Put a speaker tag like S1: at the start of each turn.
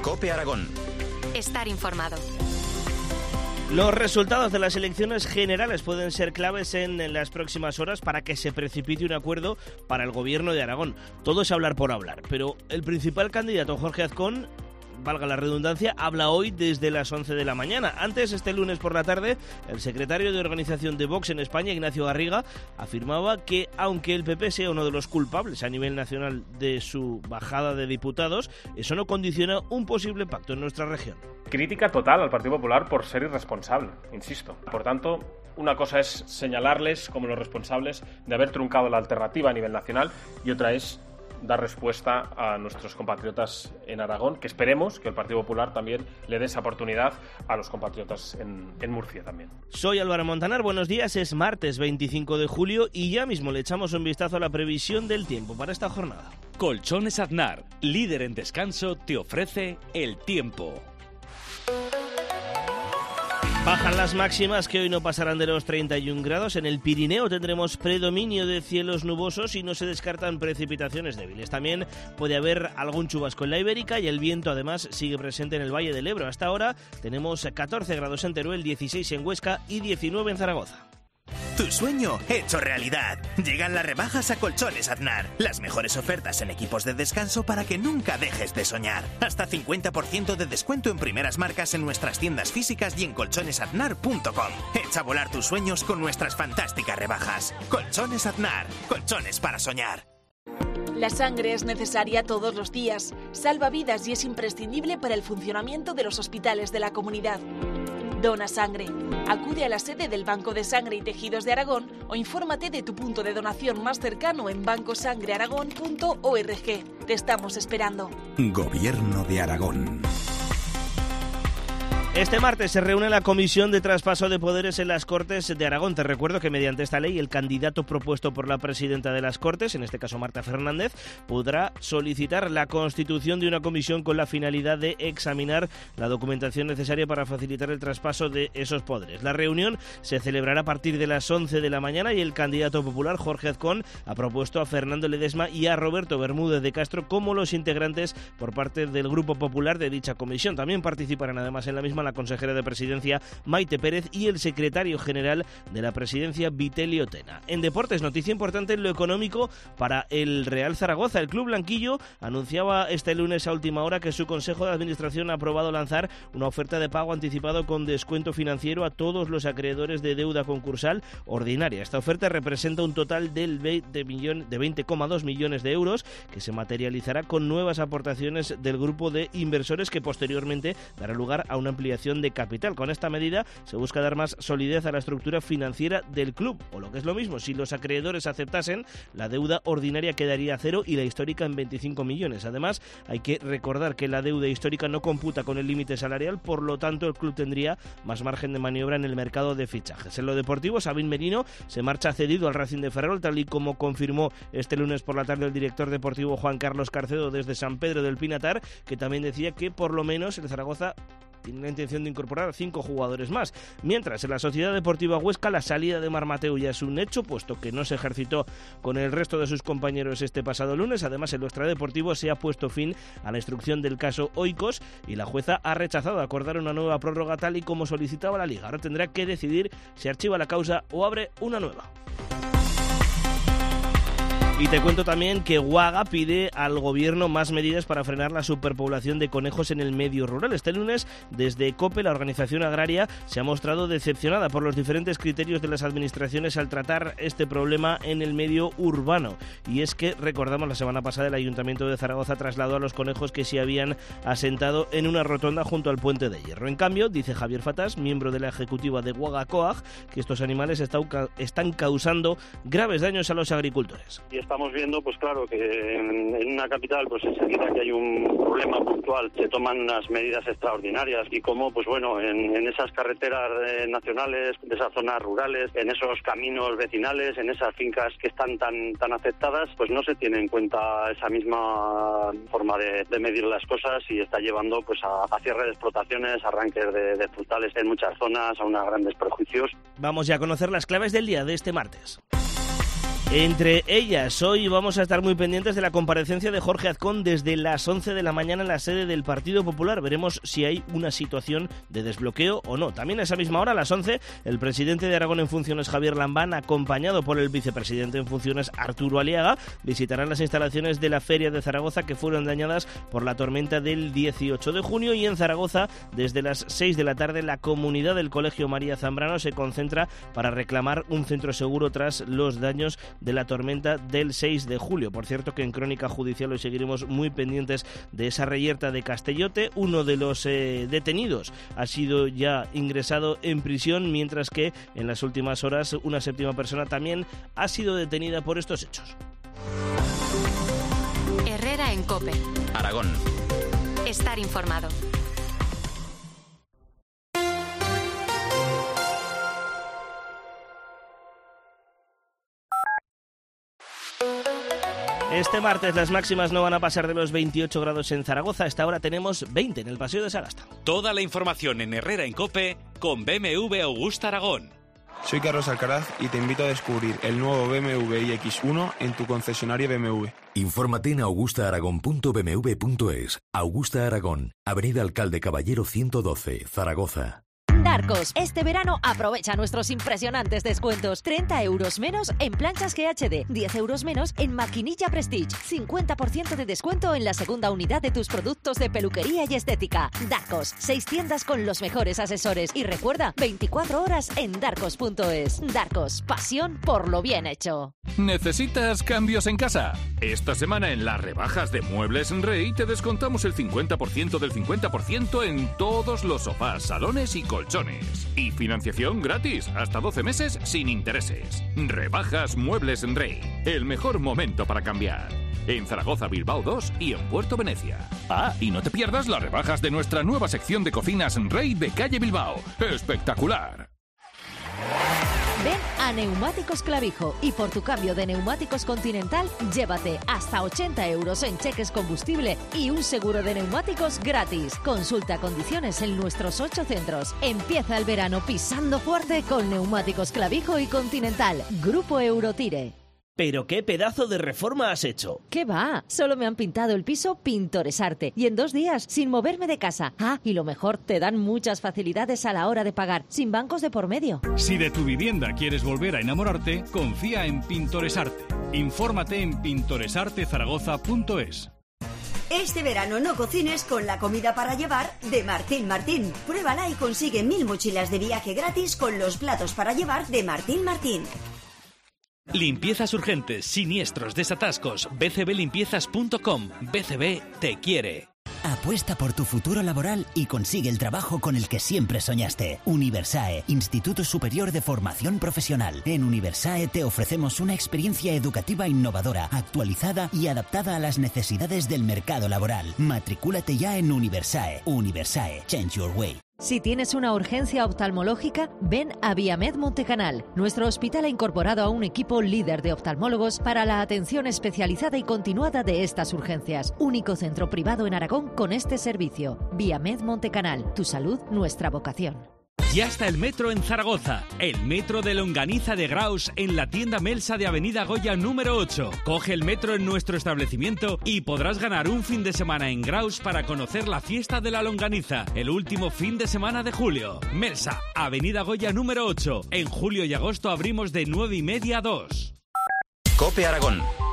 S1: COPE Aragón.
S2: Estar informado.
S3: Los resultados de las elecciones generales pueden ser claves en las próximas horas para que se precipite un acuerdo para el gobierno de Aragón. Todo es hablar por hablar, pero el principal candidato, Jorge Azcón, valga la redundancia, habla hoy desde las 11 de la mañana. Antes, este lunes por la tarde, el secretario de organización de Vox en España, Ignacio Garriga, afirmaba que aunque el PP sea uno de los culpables a nivel nacional de su bajada de diputados, eso no condiciona un posible pacto en nuestra región.
S4: Crítica total al Partido Popular por ser irresponsable, insisto. Por tanto, una cosa es señalarles como los responsables de haber truncado la alternativa a nivel nacional y otra es dar respuesta a nuestros compatriotas en Aragón, que esperemos que el Partido Popular también le dé esa oportunidad a los compatriotas en Murcia también.
S3: Soy Álvaro Montanar, buenos días, es martes 25 de julio y ya mismo le echamos un vistazo a la previsión del tiempo para esta jornada.
S5: Colchones Aznar, líder en descanso, te ofrece el tiempo.
S3: Bajan las máximas que hoy no pasarán de los 31 grados. En el Pirineo tendremos predominio de cielos nubosos y no se descartan precipitaciones débiles. También puede haber algún chubasco en la Ibérica y el viento además sigue presente en el Valle del Ebro. Hasta ahora tenemos 14 grados en Teruel, 16 en Huesca y 19 en Zaragoza.
S6: Tu sueño hecho realidad. Llegan las rebajas a Colchones Aznar. Las mejores ofertas en equipos de descanso para que nunca dejes de soñar. Hasta 50% de descuento en primeras marcas en nuestras tiendas físicas y en colchonesaznar.com. Echa a volar tus sueños con nuestras fantásticas rebajas. Colchones Aznar. Colchones para soñar.
S7: La sangre es necesaria todos los días. Salva vidas y es imprescindible para el funcionamiento de los hospitales de la comunidad. Dona sangre. Acude a la sede del Banco de Sangre y Tejidos de Aragón o infórmate de tu punto de donación más cercano en bancosangrearagón.org. Te estamos esperando.
S1: Gobierno de Aragón.
S3: Este martes se reúne la Comisión de Traspaso de Poderes en las Cortes de Aragón. Te recuerdo que mediante esta ley el candidato propuesto por la presidenta de las Cortes, en este caso Marta Fernández, podrá solicitar la constitución de una comisión con la finalidad de examinar la documentación necesaria para facilitar el traspaso de esos poderes. La reunión se celebrará a partir de las 11 de la mañana y el candidato popular Jorge Azcón ha propuesto a Fernando Ledesma y a Roberto Bermúdez de Castro como los integrantes por parte del Grupo Popular de dicha comisión. También participarán además en la misma la consejera de Presidencia Maite Pérez y el secretario general de la Presidencia Vitelio Tena. En deportes, noticia importante en lo económico para el Real Zaragoza. El club blanquillo anunciaba este lunes a última hora que su Consejo de Administración ha aprobado lanzar una oferta de pago anticipado con descuento financiero a todos los acreedores de deuda concursal ordinaria. Esta oferta representa un total de 20,2 millones de euros que se materializará con nuevas aportaciones del grupo de inversores que posteriormente dará lugar a una ampliación de capital. Con esta medida se busca dar más solidez a la estructura financiera del club, o lo que es lo mismo, si los acreedores aceptasen, la deuda ordinaria quedaría a cero y la histórica en 25 millones. Además, hay que recordar que la deuda histórica no computa con el límite salarial, por lo tanto el club tendría más margen de maniobra en el mercado de fichajes. En lo deportivo, Sabín Merino se marcha cedido al Racing de Ferrol, tal y como confirmó este lunes por la tarde el director deportivo Juan Carlos Carcedo desde San Pedro del Pinatar, que también decía que por lo menos el Zaragoza tiene la intención de incorporar 5 jugadores más. Mientras, en la Sociedad Deportiva Huesca, la salida de Marmateu ya es un hecho, puesto que no se ejercitó con el resto de sus compañeros este pasado lunes. Además, en lo extradeportivo se ha puesto fin a la instrucción del caso Oikos y la jueza ha rechazado acordar una nueva prórroga tal y como solicitaba la Liga. Ahora tendrá que decidir si archiva la causa o abre una nueva. Y te cuento también que Uaga pide al gobierno más medidas para frenar la superpoblación de conejos en el medio rural. Este lunes, desde COPE, la organización agraria se ha mostrado decepcionada por los diferentes criterios de las administraciones al tratar este problema en el medio urbano. Y es que, recordamos, la semana pasada el Ayuntamiento de Zaragoza trasladó a los conejos que se habían asentado en una rotonda junto al Puente de Hierro. En cambio, dice Javier Fatás, miembro de la ejecutiva de Uaga Coag, que estos animales están causando graves daños a los agricultores.
S8: Estamos viendo, pues claro, que en una capital, pues enseguida que hay un problema puntual, se toman unas medidas extraordinarias y como, pues bueno, en esas carreteras nacionales, de esas zonas rurales, en esos caminos vecinales, en esas fincas que están tan afectadas, pues no se tiene en cuenta esa misma forma de medir las cosas y está llevando pues a cierre de explotaciones, arranques de frutales en muchas zonas, a unos grandes perjuicios.
S3: Vamos ya a conocer las claves del día de este martes. Entre ellas, hoy vamos a estar muy pendientes de la comparecencia de Jorge Azcón desde las 11 de la mañana en la sede del Partido Popular. Veremos si hay una situación de desbloqueo o no. También a esa misma hora, a las 11, el presidente de Aragón en funciones, Javier Lambán, acompañado por el vicepresidente en funciones, Arturo Aliaga, visitarán las instalaciones de la Feria de Zaragoza que fueron dañadas por la tormenta del 18 de junio. Y en Zaragoza, desde las 6 de la tarde, la comunidad del Colegio María Zambrano se concentra para reclamar un centro seguro tras los daños de la tormenta del 6 de julio. Por cierto, que en Crónica Judicial hoy seguiremos muy pendientes de esa reyerta de Castellote. Uno de los detenidos ha sido ya ingresado en prisión, mientras que en las últimas horas una séptima persona también ha sido detenida por estos hechos.
S2: Herrera en COPE.
S9: Aragón.
S2: Estar informado.
S3: Este martes las máximas no van a pasar de los 28 grados en Zaragoza. A esta hora tenemos 20 en el Paseo de Sagasta.
S5: Toda la información en Herrera en COPE con BMW Augusta Aragón.
S10: Soy Carlos Alcaraz y te invito a descubrir el nuevo BMW iX1 en tu concesionario BMW.
S1: Infórmate en augustaaragon.bmw.es. Augusta Aragón, Avenida Alcalde Caballero 112, Zaragoza.
S11: Darcos, este verano aprovecha nuestros impresionantes descuentos. 30 euros menos en planchas GHD, 10 euros menos en maquinilla Prestige, 50% de descuento en la segunda unidad de tus productos de peluquería y estética. Darcos, 6 tiendas con los mejores asesores y recuerda, 24 horas en darcos.es. Darcos, pasión por lo bien hecho.
S12: ¿Necesitas cambios en casa? Esta semana en las rebajas de Muebles Rey te descontamos el 50% del 50% en todos los sofás, salones y colchones. Y financiación gratis, hasta 12 meses sin intereses. Rebajas Muebles Rey, el mejor momento para cambiar. En Zaragoza, Bilbao 2 y en Puerto Venecia. Ah, y no te pierdas las rebajas de nuestra nueva sección de cocinas Rey de calle Bilbao. ¡Espectacular!
S11: Ven a Neumáticos Clavijo y por tu cambio de neumáticos Continental, llévate hasta 80 euros en cheques combustible y un seguro de neumáticos gratis. Consulta condiciones en nuestros 8 centros. Empieza el verano pisando fuerte con Neumáticos Clavijo y Continental. Grupo Eurotire.
S3: ¿Pero qué pedazo de reforma has hecho?
S11: ¿Qué va? Solo me han pintado el piso Pintoresarte y en 2 días, sin moverme de casa. Ah, y lo mejor, te dan muchas facilidades a la hora de pagar, sin bancos de por medio.
S13: Si de tu vivienda quieres volver a enamorarte, confía en Pintoresarte. Infórmate en pintoresartezaragoza.es.
S14: Este verano no cocines con la comida para llevar de Martín Martín. Pruébala y consigue 1000 mochilas de viaje gratis con los platos para llevar de Martín Martín.
S5: Limpiezas urgentes, siniestros, desatascos. bcblimpiezas.com. BCB te quiere.
S15: Apuesta por tu futuro laboral y consigue el trabajo con el que siempre soñaste. Universae, Instituto Superior de Formación Profesional. En Universae te ofrecemos una experiencia educativa innovadora, actualizada y adaptada a las necesidades del mercado laboral. Matricúlate ya en Universae. Universae, change your way.
S11: Si tienes una urgencia oftalmológica, ven a Viamed Montecanal. Nuestro hospital ha incorporado a un equipo líder de oftalmólogos para la atención especializada y continuada de estas urgencias. Único centro privado en Aragón con este servicio. Viamed Montecanal. Tu salud, nuestra vocación.
S5: Ya está el metro en Zaragoza. El metro de Longaniza de Graus en la tienda Melsa de Avenida Goya número 8. Coge el metro en nuestro establecimiento y podrás ganar un fin de semana en Graus para conocer la fiesta de la longaniza, el último fin de semana de julio. Melsa, Avenida Goya número 8. En julio y agosto abrimos de 9:30 a 2.
S9: COPE Aragón.